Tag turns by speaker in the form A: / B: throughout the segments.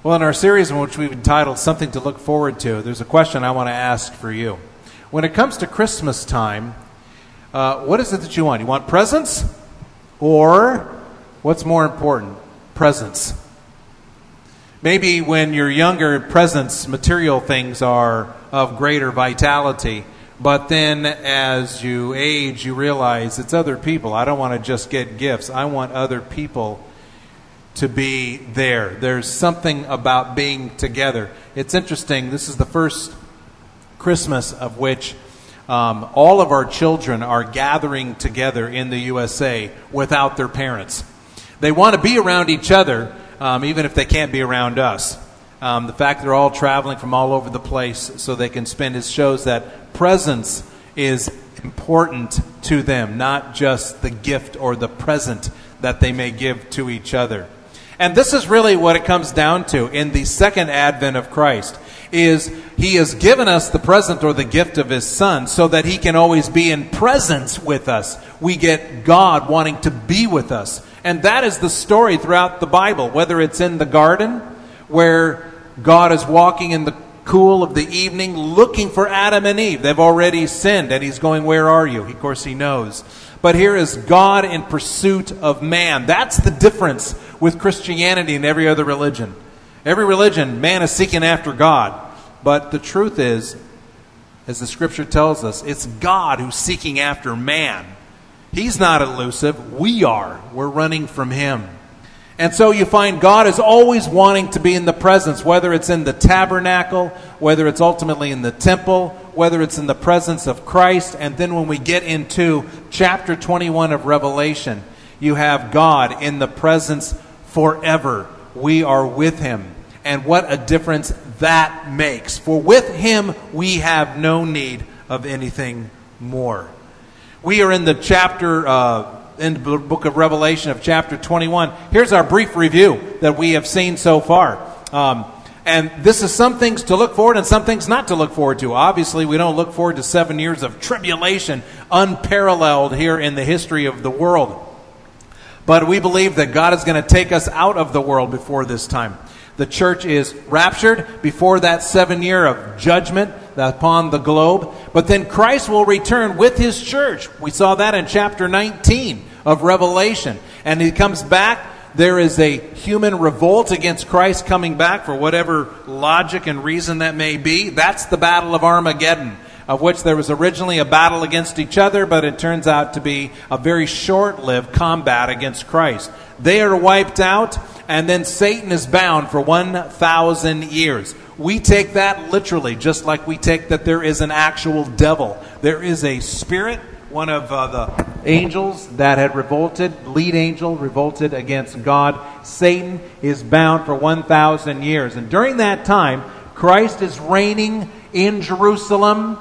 A: Well, in our series in which we've entitled Something to Look Forward to, there's a question I want to ask for you. When it comes to Christmas time, what is it that you want? You want presents? Or, what's more important? Presents. Maybe when you're younger, presents, material things are of greater vitality. But then as you age, you realize it's other people. I don't want to just get gifts. I want other people to be there. There's something about being together. It's interesting. This is the first Christmas of which all of our children are gathering together in the USA without their parents. They want to be around each other, even if they can't be around us. The fact they're all traveling from all over the place so they can spend it shows that presence is important to them, not just the gift or the present that they may give to each other. And this is really what it comes down to in the second advent of Christ, is He has given us the present or the gift of His Son so that He can always be in presence with us. We get God wanting to be with us. And that is the story throughout the Bible, whether it's in the garden, where God is walking in the cool of the evening looking for Adam and Eve. They've already sinned, and He's going, "Where are you?" Of course, He knows. But here is God in pursuit of man. That's the difference with Christianity and every other religion. Every religion, man is seeking after God. But the truth is, as the Scripture tells us, it's God who's seeking after man. He's not elusive. We are. We're running from Him. And so you find God is always wanting to be in the presence, whether it's in the tabernacle, whether it's ultimately in the temple, whether it's in the presence of Christ. And then when we get into chapter 21 of Revelation, you have God in the presence forever. We are with Him. And what a difference that makes. For with Him we have no need of anything more. We are in the chapter in the book of Revelation of chapter 21. Here's our brief review that we have seen so far. And this is some things to look forward and some things not to look forward to. Obviously, we don't look forward to 7 years of tribulation, unparalleled here in the history of the world. But we believe that God is going to take us out of the world before this time. The church is raptured before that 7 year of judgment upon the globe. But then Christ will return with His church. We saw that in chapter 19 of Revelation. And He comes back. There is a human revolt against Christ coming back for whatever logic and reason that may be. That's the battle of Armageddon, of which there was originally a battle against each other, but it turns out to be a very short-lived combat against Christ. They are wiped out, and then Satan is bound for 1,000 years. We take that literally, just like we take that there is an actual devil. There is a spirit, one of the angels that had revolted, lead angel revolted against God. Satan is bound for 1,000 years. And during that time, Christ is reigning in Jerusalem.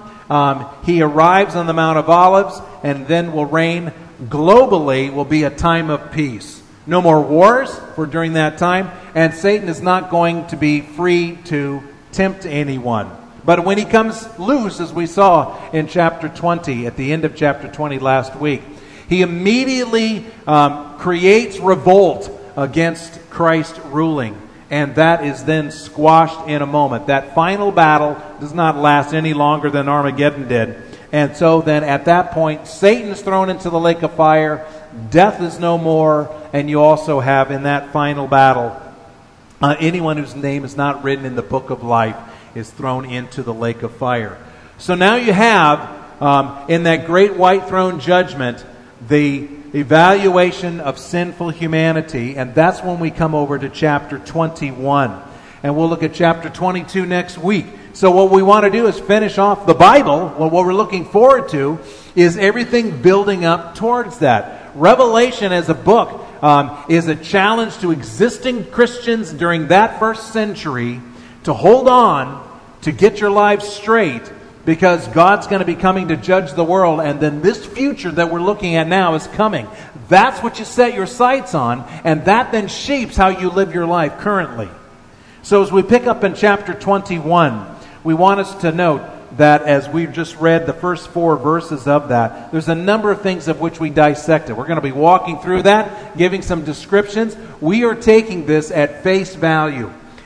A: He arrives on the Mount of Olives and then will reign globally, will be a time of peace. No more wars for during that time, and Satan is not going to be free to tempt anyone. But when he comes loose, as we saw in chapter 20, at the end of chapter 20 last week, he immediately creates revolt against Christ ruling. And that is then squashed in a moment. That final battle does not last any longer than Armageddon did. And so then at that point, Satan is thrown into the lake of fire. Death is no more. And you also have in that final battle, anyone whose name is not written in the book of life is thrown into the lake of fire. So now you have, in that great white throne judgment, the evaluation of sinful humanity, and that's when we come over to chapter 21. And we'll look at chapter 22 next week. So what we want to do is finish off the Bible. Well, what we're looking forward to is everything building up towards that. Revelation as a book is a challenge to existing Christians during that first century to hold on, to get your lives straight, because God's going to be coming to judge the world, and then this future that we're looking at now is coming. That's what you set your sights on, and that then shapes how you live your life currently. So as we pick up in chapter 21, we want us to note that as we've just read the first 4 verses of that, there's a number of things of which we dissected. We're going to be walking through that, giving some descriptions. We are taking this at face value.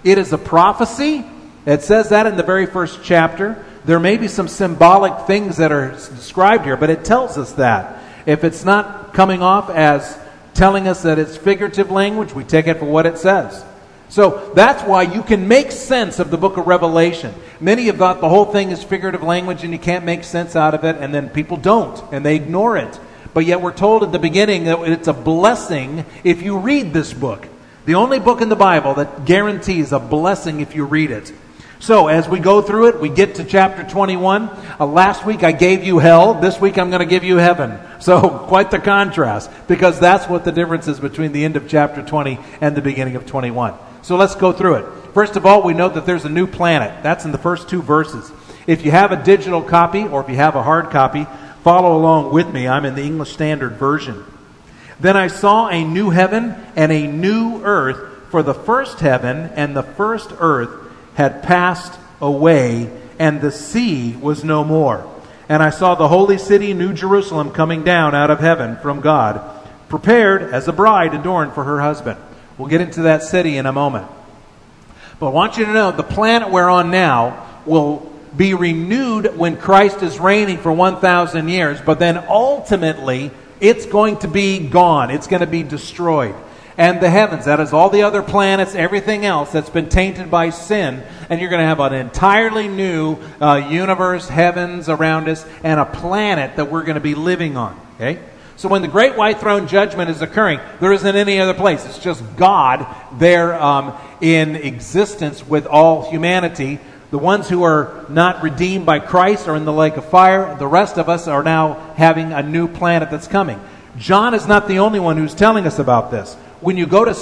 A: It is a prophecy. It says that in the very first chapter. There may be some symbolic things that are described here, but it tells us that. If it's not coming off as telling us that it's figurative language, we take it for what it says. So that's why you can make sense of the book of Revelation. Many have thought the whole thing is figurative language and you can't make sense out of it, and then people don't, and they ignore it. But yet we're told at the beginning that it's a blessing if you read this book. The only book in the Bible that guarantees a blessing if you read it. So as we go through it, we get to chapter 21. Last week I gave you hell. This week I'm going to give you heaven. So quite the contrast, because that's what the difference is between the end of chapter 20 and the beginning of 21. So let's go through it. First of all, we know that there's a new planet. That's in the first 2 verses. If you have a digital copy or if you have a hard copy, follow along with me. I'm in the English Standard Version. Then I saw a new heaven and a new earth, for the first heaven and the first earth had passed away, and the sea was no more. And I saw the holy city, New Jerusalem, coming down out of heaven from God, prepared as a bride adorned for her husband. We'll get into that city in a moment. But I want you to know the planet we're on now will be renewed when Christ is reigning for 1,000 years, but then ultimately it's going to be gone. It's going to be destroyed. And the heavens, that is all the other planets, everything else that's been tainted by sin, and you're going to have an entirely new universe, heavens around us, and a planet that we're going to be living on. Okay? So when the great white throne judgment is occurring, there isn't any other place. It's just God there in existence with all humanity. The ones who are not redeemed by Christ are in the lake of fire. The rest of us are now having a new planet that's coming. John is not the only one who's telling us about this. When you go to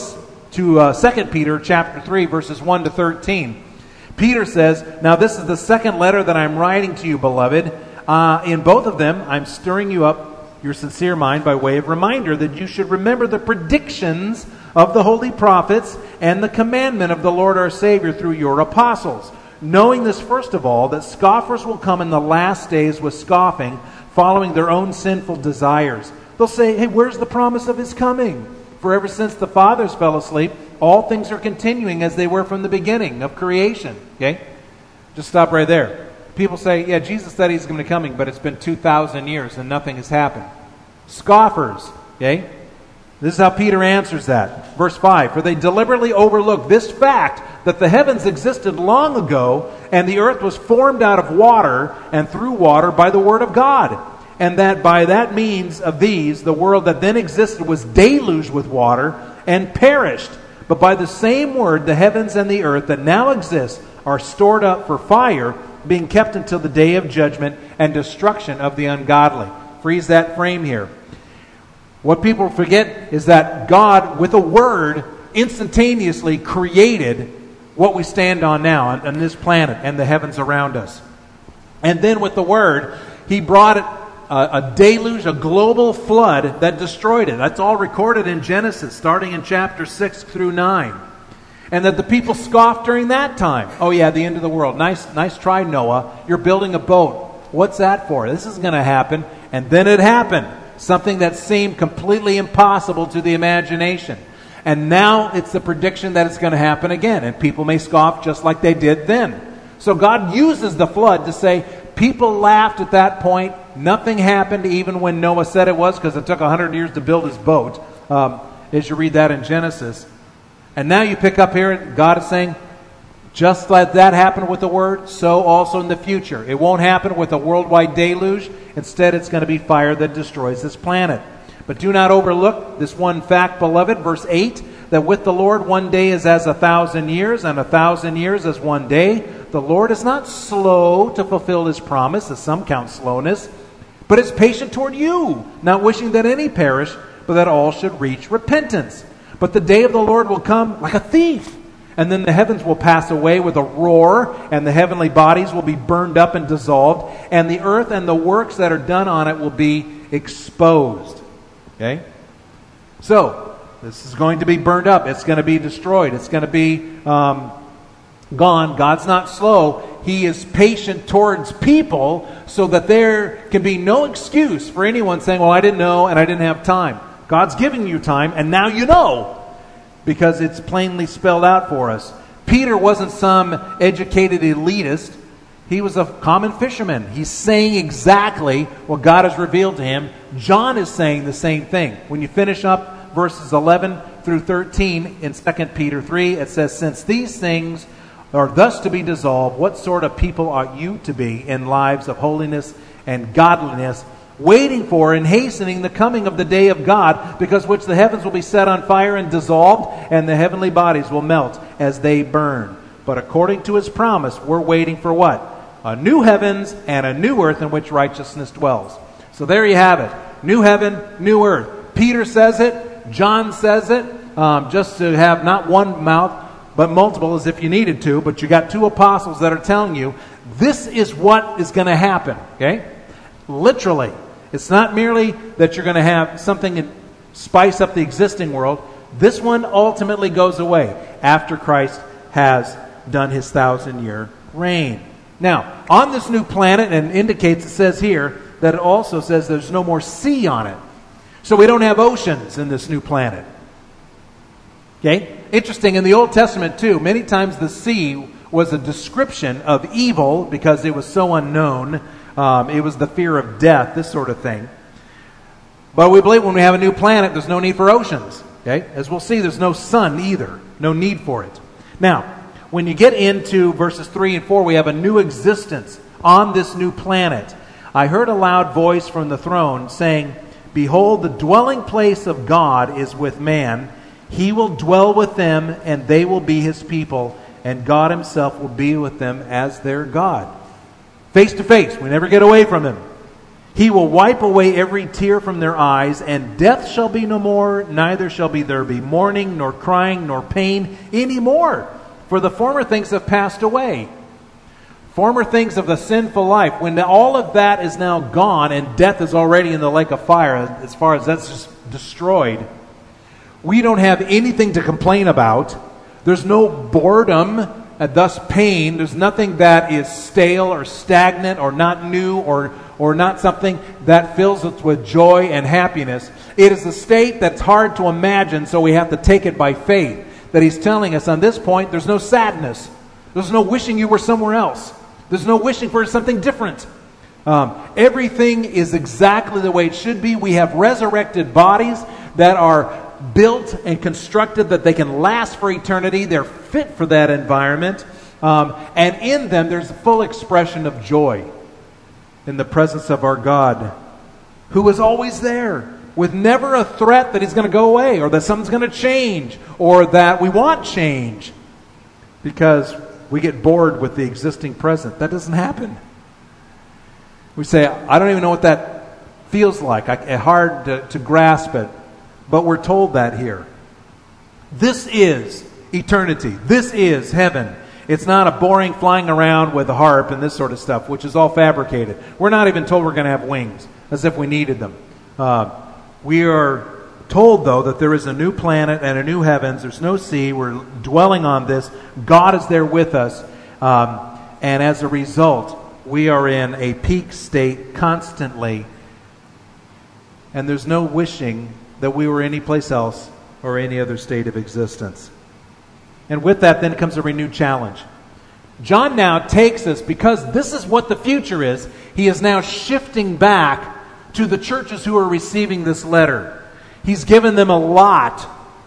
A: 2 Peter chapter 3, verses 1 to 13, Peter says, "Now this is the second letter that I'm writing to you, beloved. In both of them, I'm stirring you up your sincere mind by way of reminder that you should remember the predictions of the holy prophets and the commandment of the Lord our Savior through your apostles. Knowing this, first of all, that scoffers will come in the last days with scoffing, following their own sinful desires. They'll say, 'Hey, where's the promise of his coming? For ever since the fathers fell asleep, all things are continuing as they were from the beginning of creation.'" Okay? Just stop right there. People say, "Yeah, Jesus said he's going to be coming, but it's been 2,000 years and nothing has happened." Scoffers. Okay? This is how Peter answers that. Verse 5, "For they deliberately overlook this fact that the heavens existed long ago, and the earth was formed out of water and through water by the word of God. And that by that means of these, the world that then existed was deluged with water and perished. But by the same word, the heavens and the earth that now exist are stored up for fire, being kept until the day of judgment and destruction of the ungodly." Freeze that frame here. What people forget is that God, with a word, instantaneously created what we stand on now, on this planet and the heavens around us. And then with the word, he brought it a deluge, a global flood that destroyed it. That's all recorded in Genesis, starting in chapter 6 through 9. And that the people scoffed during that time. "Oh yeah, the end of the world. Nice try, Noah. You're building a boat. What's that for? This is going to happen." And then it happened. Something that seemed completely impossible to the imagination. And now it's the prediction that it's going to happen again. And people may scoff just like they did then. So God uses the flood to say, people laughed at that point. Nothing happened even when Noah said it was, because it took 100 years to build his boat, as you read that in Genesis. And now you pick up here, God is saying, just like that happened with the word, so also in the future. It won't happen with a worldwide deluge. Instead, it's going to be fire that destroys this planet. But do not overlook this one fact, beloved, verse 8, that with the Lord 1 day is as 1,000 years, and 1,000 years as 1 day. The Lord is not slow to fulfill his promise, as some count slowness, but is patient toward you, not wishing that any perish, but that all should reach repentance. But the day of the Lord will come like a thief, and then the heavens will pass away with a roar, and the heavenly bodies will be burned up and dissolved, and the earth and the works that are done on it will be exposed. Okay? So, this is going to be burned up. It's going to be destroyed. It's going to be gone. God's not slow. He is patient towards people so that there can be no excuse for anyone saying, "Well, I didn't know and I didn't have time." God's giving you time, and now you know, because it's plainly spelled out for us. Peter wasn't some educated elitist. He was a common fisherman. He's saying exactly what God has revealed to him. John is saying the same thing. When you finish up verses 11 through 13 in 2 Peter 3, it says, "Since these things are thus to be dissolved, what sort of people ought you to be in lives of holiness and godliness, waiting for and hastening the coming of the day of God, because which the heavens will be set on fire and dissolved, and the heavenly bodies will melt as they burn. But according to his promise, we're waiting for what? A new heavens and a new earth in which righteousness dwells." So there you have it. New heaven, new earth. Peter says it. John says it. Just to have not one mouth, but multiple, as if you needed to. But you got two apostles that are telling you, this is what is going to happen. Okay? Literally. It's not merely that you're going to have something that spice up the existing world. This one ultimately goes away after Christ has done his 1,000-year reign. Now, on this new planet, and indicates, it says here, that it also says there's no more sea on it. So we don't have oceans in this new planet. Okay? Interesting, in the Old Testament too, many times the sea was a description of evil because it was so unknown. It was the fear of death, this sort of thing. But we believe when we have a new planet, there's no need for oceans. Okay? As we'll see, there's no sun either. No need for it. Now, when you get into verses 3 and 4, we have a new existence on this new planet. "I heard a loud voice from the throne saying, 'Behold, the dwelling place of God is with man. He will dwell with them, and they will be his people, and God himself will be with them as their God.'" Face to face. We never get away from him. "He will wipe away every tear from their eyes, and death shall be no more, neither shall there be mourning, nor crying, nor pain any more. For the former things have passed away." Former things of the sinful life. When all of that is now gone and death is already in the lake of fire, as far as that's just destroyed, we don't have anything to complain about. There's no boredom, and thus pain. There's nothing that is stale or stagnant or not new or not something that fills us with joy and happiness. It is a state that's hard to imagine, so we have to take it by faith. That he's telling us on this point, there's no sadness. There's no wishing you were somewhere else. There's no wishing for something different. Everything is exactly the way it should be. We have resurrected bodies that are built and constructed that they can last for eternity. They're fit for that environment. And in them, there's a full expression of joy in the presence of our God, who is always there, with never a threat that he's going to go away, or that something's going to change, or that we want change, because we get bored with the existing present. That doesn't happen. We say, I don't even know what that feels like. It's hard to grasp it. But we're told that here. This is eternity. This is heaven. It's not a boring flying around with a harp and this sort of stuff, which is all fabricated. We're not even told we're going to have wings, as if we needed them. We are told, though, that there is a new planet and a new heavens. There's no sea. We're dwelling on this. God is there with us. And as a result, we are in a peak state constantly. And there's no wishing that we were any place else or any other state of existence. And with that then comes a renewed challenge. John now takes us, because this is what the future is, he is now shifting back to the churches who are receiving this letter. He's given them a lot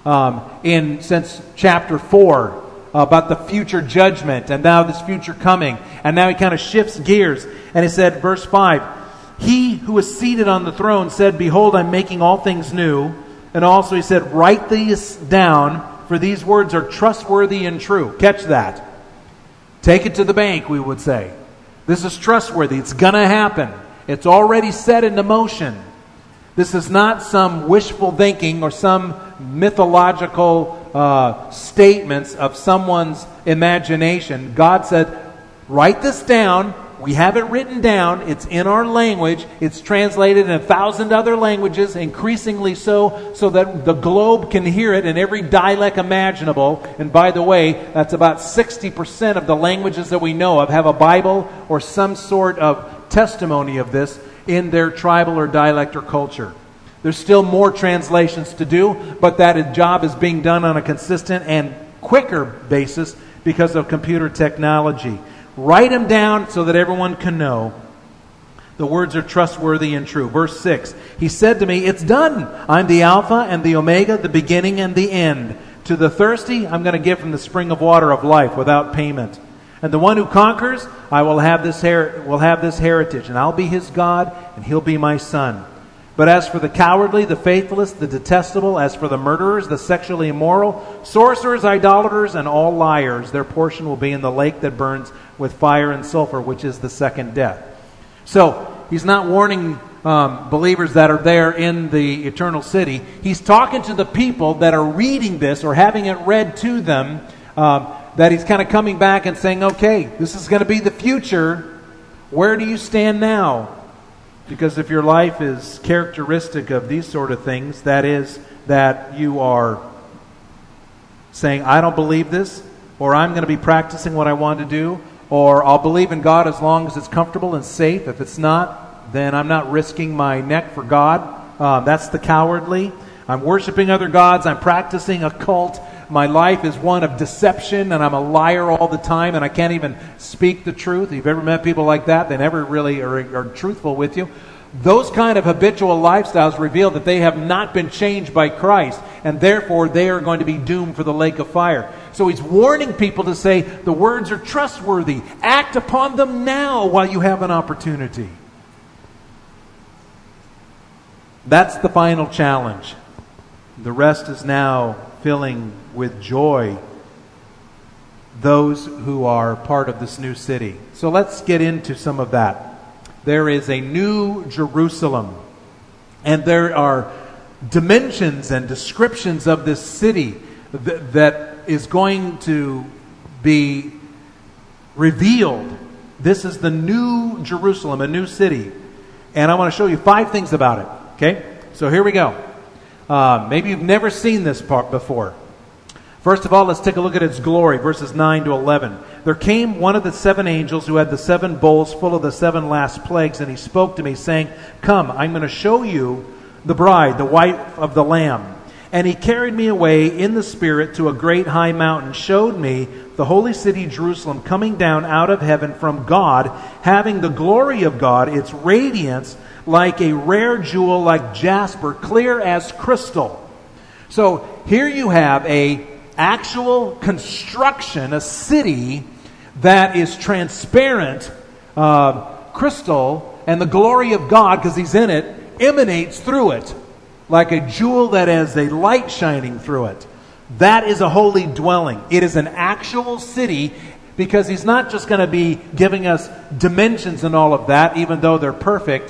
A: since chapter 4 about the future judgment and now this future coming. And now he kind of shifts gears. And he said, verse 5, "He who is seated on the throne said, 'Behold, I'm making all things new.' And also he said, 'Write these down, for these words are trustworthy and true.'" Catch that. Take it to the bank, we would say. This is trustworthy. It's going to happen. It's already set into motion. This is not some wishful thinking or some mythological statements of someone's imagination. God said, write this down. We have it written down. It's in our language. It's translated in 1,000 other languages, increasingly so that the globe can hear it in every dialect imaginable. And by the way, that's about 60% of the languages that we know of have a Bible or some sort of testimony of this in their tribal or dialect or culture. There's still more translations to do, but that job is being done on a consistent and quicker basis
B: because of computer technology. Write them down so that everyone can know. The words are trustworthy and true. Verse 6, he said to me, it's done. I'm the Alpha and the Omega, the beginning and the end. To the thirsty, I'm going to give from the spring of water of life without payment. And the one who conquers, I will have this heritage, and I'll be his God, and he'll be my son. But as for the cowardly, the faithless, the detestable, as for the murderers, the sexually immoral, sorcerers, idolaters, and all liars, their portion will be in the lake that burns with fire and sulfur, which is the second death. So, he's not warning believers that are there in the eternal city. He's talking to the people that are reading this or having it read to them, that he's kind of coming back and saying, okay, this is going to be the future. Where do you stand now? Because if your life is characteristic of these sort of things, that is that you are saying, I don't believe this, or I'm going to be practicing what I want to do, or I'll believe in God as long as it's comfortable and safe. If it's not, then I'm not risking my neck for God. That's the cowardly. I'm worshiping other gods. I'm practicing a cult. My life is one of deception, and I'm a liar all the time, and I can't even speak the truth. If you've ever met people like that, they never really are truthful with you. Those kind of habitual lifestyles reveal that they have not been changed by Christ, and therefore they are going to be doomed for the lake of fire. So he's warning people to say, the words are trustworthy. Act upon them now while you have an opportunity. That's the final challenge. The rest is now filling with joy those who are part of this new city. So let's get into some of that. There is a new Jerusalem, and there are dimensions and descriptions of this city that is going to be revealed. This is the new Jerusalem, a new city. And I want to show you 5 things about it. Okay? So here we go. Maybe you've never seen this part before. First of all, let's take a look at its glory, verses 9 to 11. There came one of the 7 angels who had the 7 bowls full of the 7 last plagues, and he spoke to me, saying, come, I'm going to show you the bride, the wife of the Lamb. And he carried me away in the Spirit to a great high mountain, showed me the holy city Jerusalem coming down out of heaven from God, having the glory of God, its radiance like a rare jewel, like jasper, clear as crystal. So here you have a actual construction, a city that is transparent, crystal, and the glory of God, because he's in it, emanates through it like a jewel that has a light shining through it. That is a holy dwelling. It is an actual city, because he's not just going to be giving us dimensions and all of that, even though they're perfect,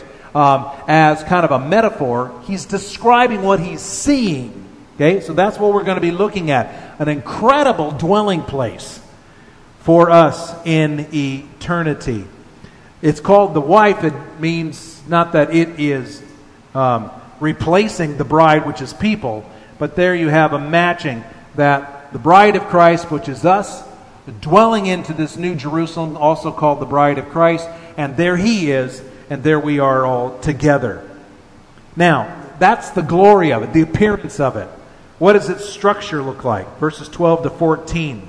B: as kind of a metaphor. He's describing what he's seeing. Okay, so that's what we're going to be looking at. An incredible dwelling place for us in eternity. It's called the wife. It means not that it is replacing the bride, which is people, but there you have a matching that the bride of Christ, which is us, dwelling into this new Jerusalem, also called the bride of Christ, and there he is, and there we are all together. Now, that's the glory of it, the appearance of it. What does its structure look like? Verses 12 to 14.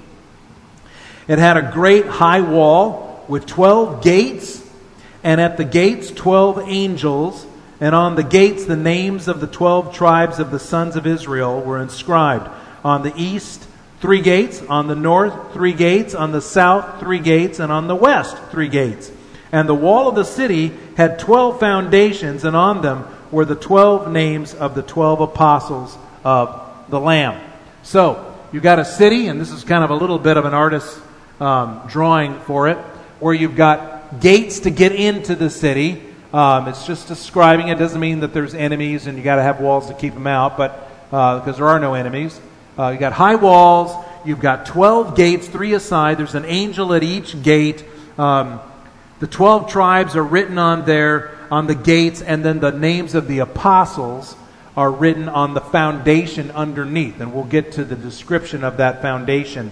B: It had a great high wall with 12 gates, and at the gates 12 angels, and on the gates the names of the 12 tribes of the sons of Israel were inscribed. On the east 3 gates, on the north 3 gates, on the south 3 gates, and on the west 3 gates. And the wall of the city had 12 foundations, and on them were the 12 names of the 12 apostles of the Lamb. So, you've got a city, and this is kind of a little bit of an artist's drawing for it, where you've got gates to get into the city. It's just describing it. Doesn't mean that there's enemies and you got to have walls to keep them out, but because there are no enemies. You've got high walls. You've got 12 gates, 3 aside. There's an angel at each gate. The 12 tribes are written on there, on the gates, and then the names of the apostles are written on the foundation underneath. And we'll get to the description of that foundation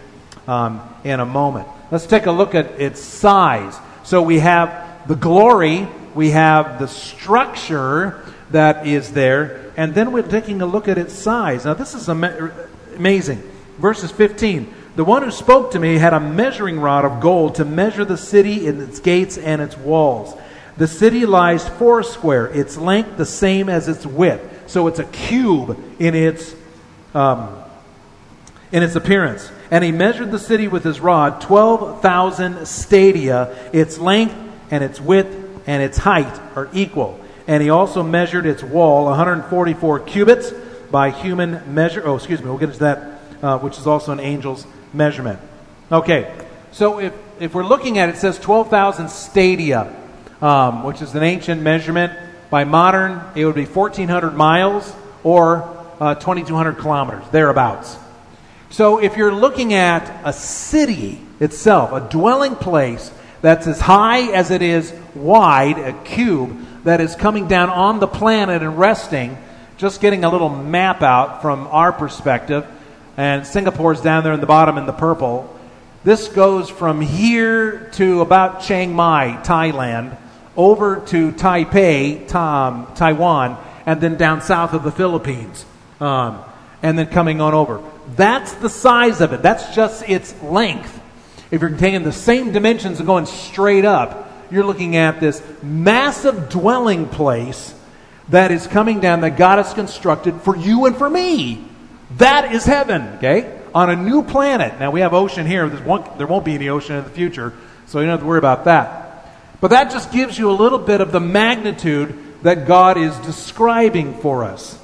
B: in a moment. Let's take a look at its size. So we have the glory, we have the structure that is there, and then we're taking a look at its size. Now this is amazing. Verses 15. The one who spoke to me had a measuring rod of gold to measure the city and its gates and its walls. The city lies foursquare, its length the same as its width. So it's a cube in its appearance. And he measured the city with his rod, 12,000 stadia. Its length and its width and its height are equal. And he also measured its wall, 144 cubits by human measure. Oh, excuse me, we'll get into that, which is also an angel's measurement. Okay, so if we're looking at it, it says 12,000 stadia, which is an ancient measurement. By modern, it would be 1,400 miles or 2,200 kilometers, thereabouts. So if you're looking at a city itself, a dwelling place that's as high as it is wide, a cube that is coming down on the planet and resting, just getting a little map out from our perspective, and Singapore's down there in the bottom in the purple. This goes from here to about Chiang Mai, Thailand, over to Taipei, Taiwan, and then down south of the Philippines, and then coming on over. That's the size of it. That's just its length. If you're taking the same dimensions and going straight up, you're looking at this massive dwelling place that is coming down that God has constructed for you and for me. That is heaven, okay? On a new planet. Now, we have ocean here. There won't be any ocean in the future, so you don't have to worry about that. But that just gives you a little bit of the magnitude that God is describing for us.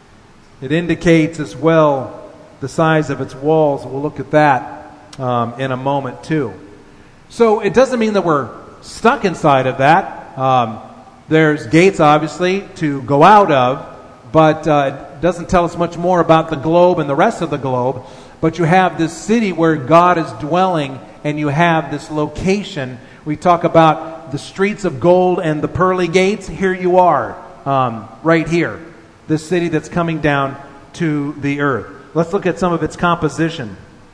B: It indicates as well the size of its walls. We'll look at that in a moment too. So it doesn't mean that we're stuck inside of that. There's gates, obviously, to go out of, but it doesn't tell us much more about the globe and the rest of the globe. But you have this city where God is dwelling, and you have this location. We talk about the streets of gold and the pearly gates. Here you are, right here. This city that's coming down to the earth. Let's look at some of its composition.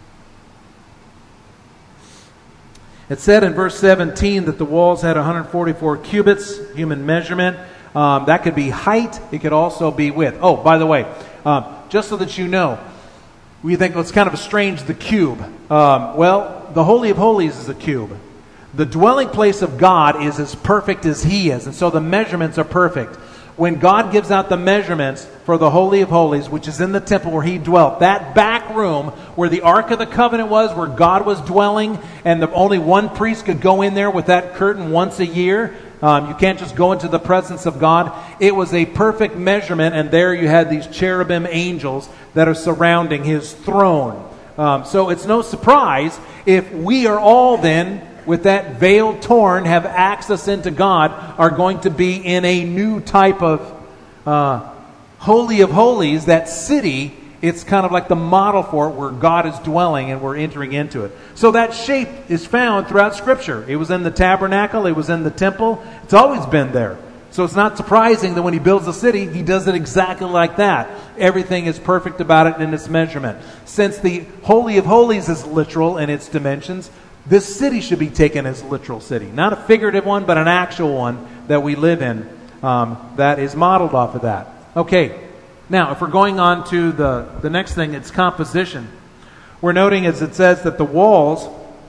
B: It said in verse 17 that the walls had 144 cubits, human measurement. That could be height. It could also be width. Oh, by the way, just so that you know, we think, well, it's kind of strange, the cube. Well, the Holy of Holies is a cube. The dwelling place of God is as perfect as He is, and so the measurements are perfect. When God gives out the measurements for the Holy of Holies, which is in the temple where He dwelt, that back room where the Ark of the Covenant was, where God was dwelling, and only one priest could go in there with that curtain once a year. You can't just go into the presence of God. It was a perfect measurement, and there you had these cherubim angels that are surrounding His throne. So it's no surprise if we are all then, with that veil torn, have access into God, are going to be in a new type of Holy of Holies, that city. It's kind of like the model for it, where God is dwelling and we're entering into it. So that shape is found throughout Scripture. It was in the tabernacle. It was in the temple. It's always been there. So it's not surprising that when He builds a city, He does it exactly like that. Everything is perfect about it in its measurement. Since the Holy of Holies is literal in its dimensions, this city should be taken as a literal city. Not a figurative one, but an actual one that we live in that is modeled off of that. Okay, now if we're going on to the next thing, it's composition. We're noting, as it says, that the walls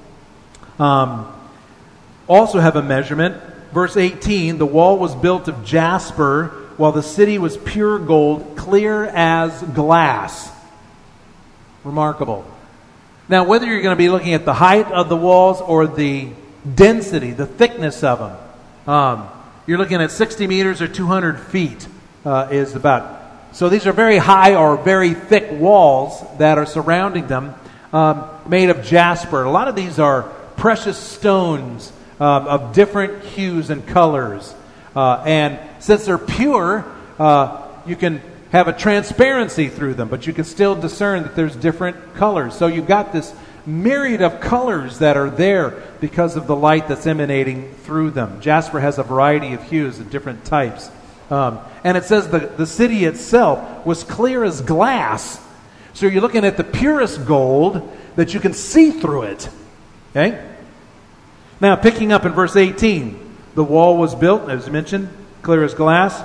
B: also have a measurement. Verse 18, the wall was built of jasper, while the city was pure gold, clear as glass. Remarkable. Now, whether you're going to be looking at the height of the walls or the density, the thickness of them, you're looking at 60 meters or 200 feet is about. So these are very high or very thick walls that are surrounding them, made of jasper. A lot of these are precious stones of different hues and colors. And since they're pure, you can have a transparency through them, but you can still discern that there's different colors. So you've got this myriad of colors that are there because of the light that's emanating through them. Jasper has a variety of hues of different types. And it says the city itself was clear as glass. So you're looking at the purest gold that you can see through it. Okay? Now, picking up in verse 18, the wall was built, as mentioned, clear as glass.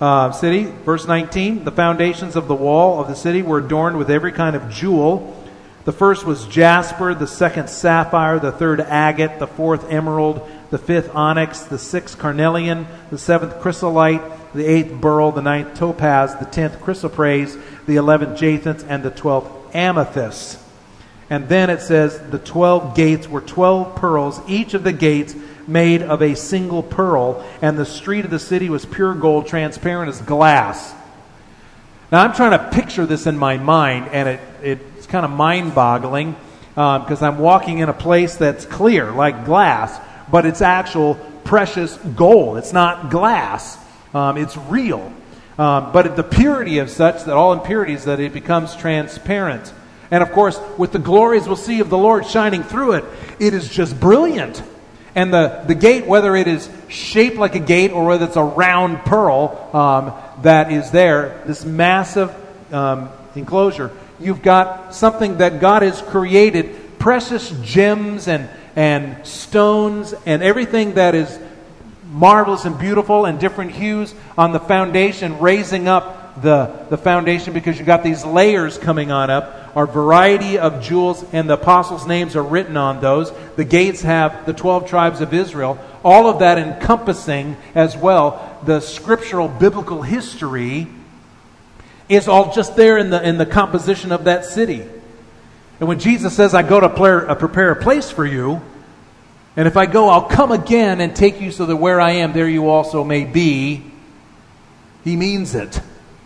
B: City, verse 19, the foundations of the wall of the city were adorned with every kind of jewel. The first was jasper, the second sapphire, the third agate, the fourth emerald, the fifth onyx, the sixth carnelian, the seventh chrysolite, the eighth beryl, the ninth topaz, the 10th chrysoprase, the 11th jacinth, and the 12th amethyst. And then it says the 12 gates were 12 pearls, each of the gates made of a single pearl, and the street of the city was pure gold, transparent as glass. Now I'm trying to picture this in my mind, and it's kind of mind-boggling because I'm walking in a place that's clear, like glass, but it's actual precious gold. It's not glass. It's real. But the purity of such, that all impurities, that it becomes transparent. And of course, with the glories we'll see of the Lord shining through it, it is just brilliant. And the gate, whether it is shaped like a gate or whether it's a round pearl that is there, this massive enclosure, you've got something that God has created, precious gems and stones and everything that is marvelous and beautiful and different hues on the foundation, raising up the foundation, because you've got these layers coming on up, are variety of jewels, and the apostles' names are written on those. The gates have the 12 tribes of Israel. All of that encompassing as well the scriptural biblical history is all just there in the composition of that city. And when Jesus says, I go to prepare a place for you, and if I go, I'll come again and take you so that where I am, there you also may be, He means it.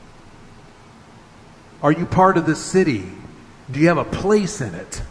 B: Are you part of this city? Do you have a place in it?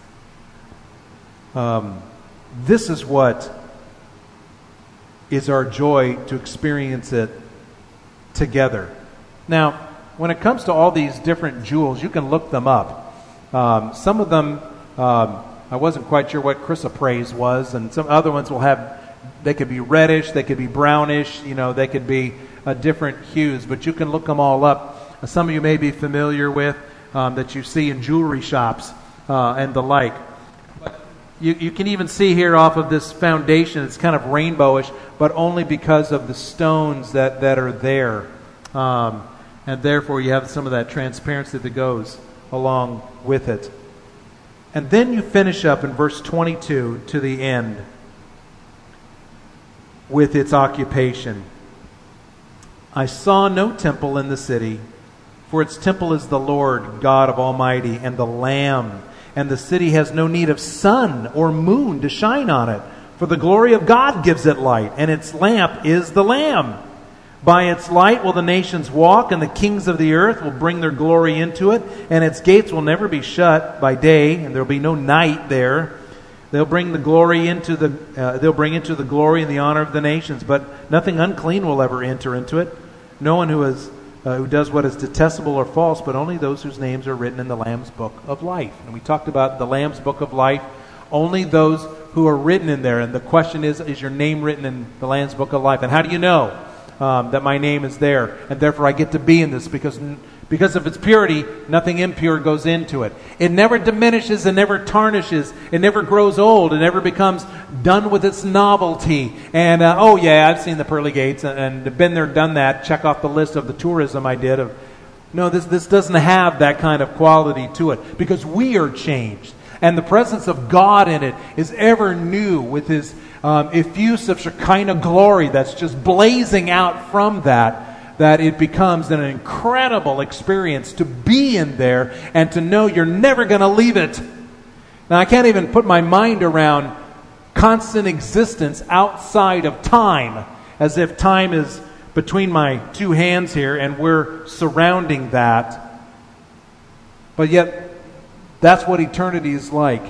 B: This is what is our joy, to experience it together. Now, when it comes to all these different jewels, you can look them up. Some of them, I wasn't quite sure what chrysoprase was, and some other ones will have, they could be reddish, they could be brownish, they could be different hues, but you can look them all up. Some of you may be familiar with that you see in jewelry shops and the like. But you can even see here off of this foundation, it's kind of rainbowish, but only because of the stones that are there. And therefore you have some of that transparency that goes along with it. And then you finish up in verse 22 to the end with its occupation. I saw no temple in the city, for its temple is the Lord God of Almighty and the Lamb. And the city has no need of sun or moon to shine on it, for the glory of God gives it light, and its lamp is the Lamb. By its light will the nations walk, and the kings of the earth will bring their glory into it, and its gates will never be shut by day, and there will be no night there. They'll bring the glory into they'll bring into the glory and the honor of the nations, but nothing unclean will ever enter into it. No one who does what is detestable or false, but only those whose names are written in the Lamb's Book of Life. And we talked about the Lamb's Book of Life, only those who are written in there. And the question is your name written in the Lamb's Book of Life? And how do you know that my name is there? And therefore I get to be in this, because of its purity, nothing impure goes into it. It never diminishes, it never tarnishes, it never grows old, it never becomes done with its novelty. And, I've seen the pearly gates and been there, done that, check off the list of the tourism I did. No, this doesn't have that kind of quality to it, because we are changed. And the presence of God in it is ever new, with His effusive Shekinah glory that's just blazing out from that it becomes an incredible experience to be in there and to know you're never going to leave it. Now, I can't even put my mind around constant existence outside of time, as if time is between my two hands here and we're surrounding that. But yet, that's what eternity is like.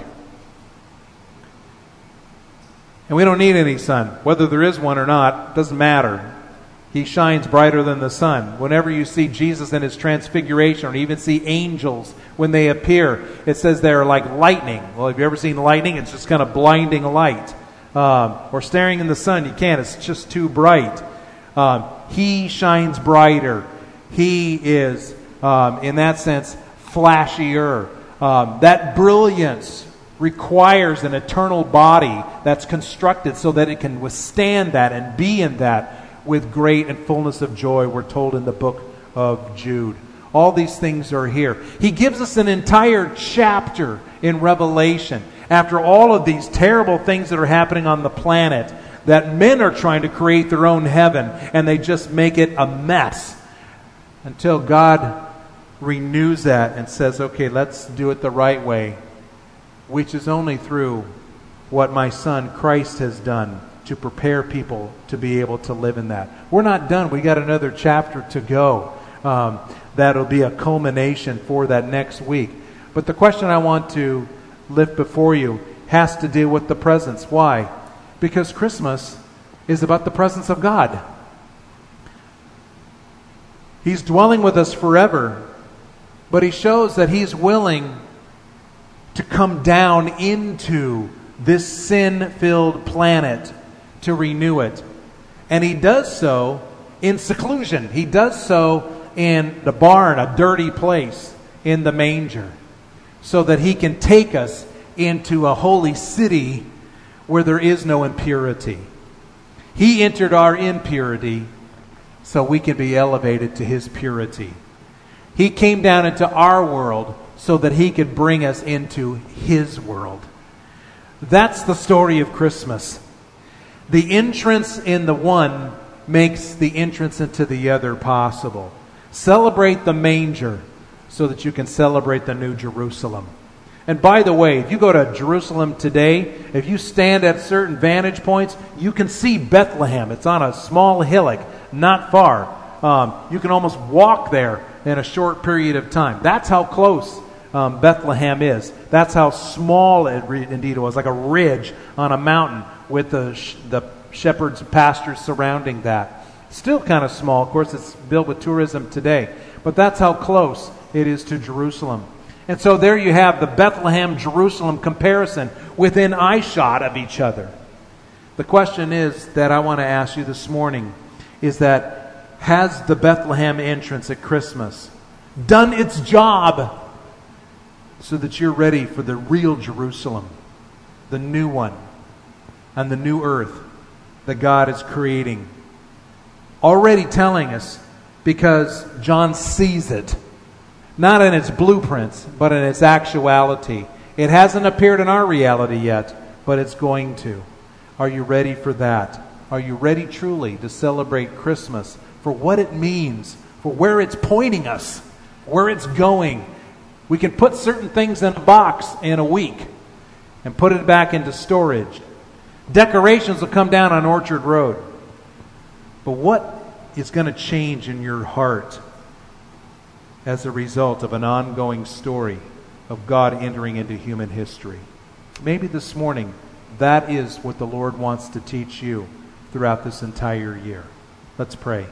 B: And we don't need any sun. Whether there is one or not, doesn't matter. He shines brighter than the sun. Whenever you see Jesus in His transfiguration, or even see angels when they appear, it says they're like lightning. Well, have you ever seen lightning? It's just kind of blinding light. Or staring in the sun, you can't. It's just too bright. He shines brighter. He is, in that sense, flashier. That brilliance requires an eternal body that's constructed so that it can withstand that and be in that with great and fullness of joy, we're told in the book of Jude. All these things are here. He gives us an entire chapter in Revelation after all of these terrible things that are happening on the planet, that men are trying to create their own heaven, and they just make it a mess until God renews that and says, okay, let's do it the right way, which is only through what my Son Christ has done to prepare people to be able to live in that. We're not done. We got another chapter to go. That'll be a culmination for that next week. But the question I want to lift before you has to deal with the presence. Why? Because Christmas is about the presence of God. He's dwelling with us forever, but He shows that He's willing to come down into this sin-filled planet to renew it. And He does so in seclusion. He does so in the barn, a dirty place, in the manger, so that He can take us into a holy city where there is no impurity. He entered our impurity so we can be elevated to His purity. He came down into our world so that He could bring us into His world. That's the story of Christmas. The entrance in the one makes the entrance into the other possible. Celebrate the manger so that you can celebrate the New Jerusalem. And by the way, if you go to Jerusalem today, if you stand at certain vantage points, you can see Bethlehem. It's on a small hillock, not far. You can almost walk there in a short period of time. That's how close Bethlehem is. That's how small it indeed was, like a ridge on a mountain with the shepherds' pastures surrounding that. Still kind of small. Of course, it's built with tourism today. But that's how close it is to Jerusalem. And so there you have the Bethlehem-Jerusalem comparison within eyeshot of each other. The question is that I want to ask you this morning is that has the Bethlehem entrance at Christmas done its job so that you're ready for the real Jerusalem, the new one, and the new earth that God is creating? Already telling us, because John sees it, not in its blueprints, but in its actuality. It hasn't appeared in our reality yet, but it's going to. Are you ready for that? Are you ready truly to celebrate Christmas for what it means, for where it's pointing us, where it's going? We can put certain things in a box in a week and put it back into storage. Decorations will come down on Orchard Road. But what is going to change in your heart as a result of an ongoing story of God entering into human history? Maybe this morning, that is what the Lord wants to teach you throughout this entire year. Let's pray.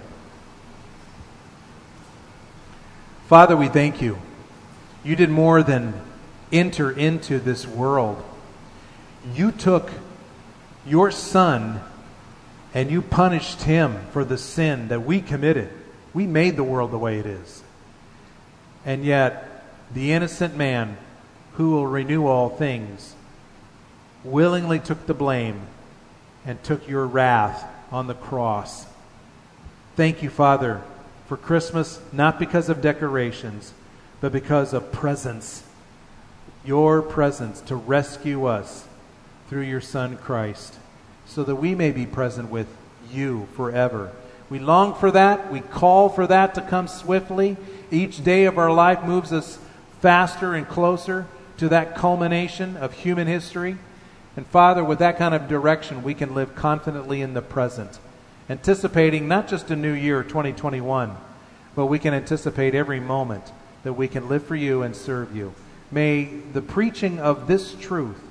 B: Father, we thank you. You did more than enter into this world. You took your Son and you punished Him for the sin that we committed. We made the world the way it is. And yet, the innocent man who will renew all things willingly took the blame and took your wrath on the cross. Thank you, Father, for Christmas, not because of decorations, but because of presence. Your presence to rescue us through your Son Christ, so that we may be present with you forever. We long for that. We call for that to come swiftly. Each day of our life moves us faster and closer to that culmination of human history. And Father, with that kind of direction, we can live confidently in the present, anticipating not just a new year, 2021, but we can anticipate every moment that we can live for you and serve you. May the preaching of this truth,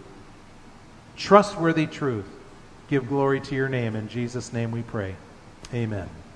B: trustworthy truth, give glory to your name. In Jesus' name we pray. Amen.